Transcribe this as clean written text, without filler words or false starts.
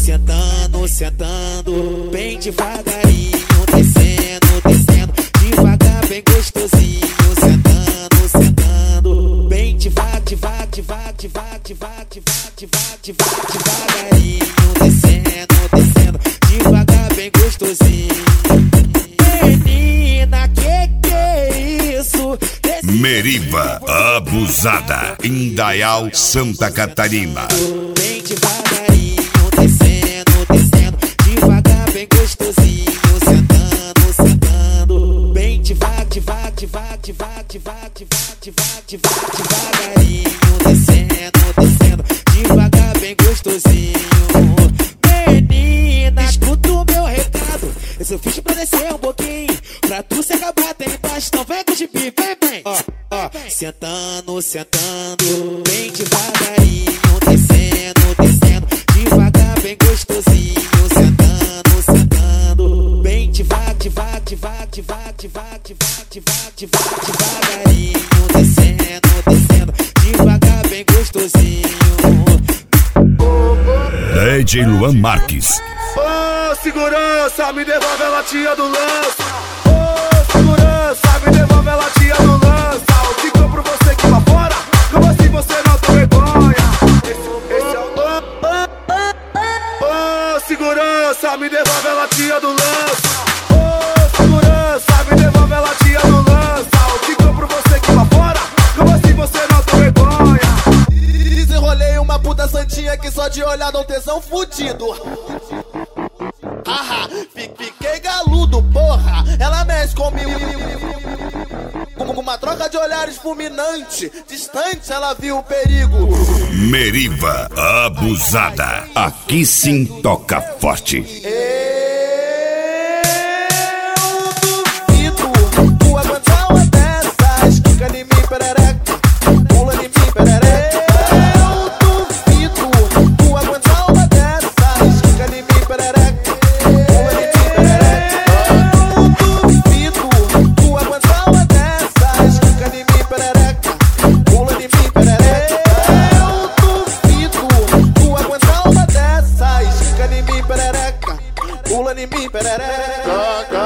Sentando, sentando, bem devagarinho, descendo, descendo, devagar, bem gostosinho. Sentando, sentando, bem devagar, devagar, devagar, devagar, devagar, devagar, devagar, devagarinho, descendo, descendo, devagar, bem gostosinho. Menina, que é isso? Meriva Abusada, Indaial, Santa Catarina. Bem devagarinho, descendo, descendo, devagar, bem gostosinho. Sentando, sentando, bem devagar, devagar, devagar, devagar, devagar, devagar, devagar, devagarinho, descendo, descendo, devagar, bem gostosinho. Menina, escuta o meu recado. Esse eu fiz pra descer um pouquinho, pra tu se acabar tem embaixo. Então vem com o gibi, vem, vem. Sentando, sentando, bem devagarinho, descendo, descendo, devagar, bem gostosinho. Sentando, sentando, bem devagar, devagar, devagar, devagar, devagar, devagar, devagar, devagarinho, descendo, descendo, devagar, bem gostosinho. DJ Luan Marques. Ô, segurança, me devolve a latinha do lança. Ô, segurança, me devolve a latinha do lança. O que compro você aqui lá fora? Como assim você não tem vergonha? Esse é o... Ô, segurança, me devolve a latinha do lança. Ô, segurança, me devolve a latinha do lança. O que compro você aqui lá fora? Como assim você não tem vergonha? Desenrolei uma puta santinha que só de olhar dá um tesão fudido. Haha, fiquei galudo, porra. Ela mexe comigo com uma troca de olhares fulminante. Distante ela viu o perigo. Meriva Abusada, aqui sim toca forte. Eu duvido tu aguentar uma dessas. Quica em mim, perereca, pula em mim, perereca. Eu duvido tu aguentar uma dessas. Quica em mim, perereca, pula em mim, perereca. Eu duvido tu aguentar uma dessas. Quica em mim, perereca, pula em mim, perereca. Eu duvido tu aguentar uma dessas. Quica em mim, perereca, pula em mim, perereca.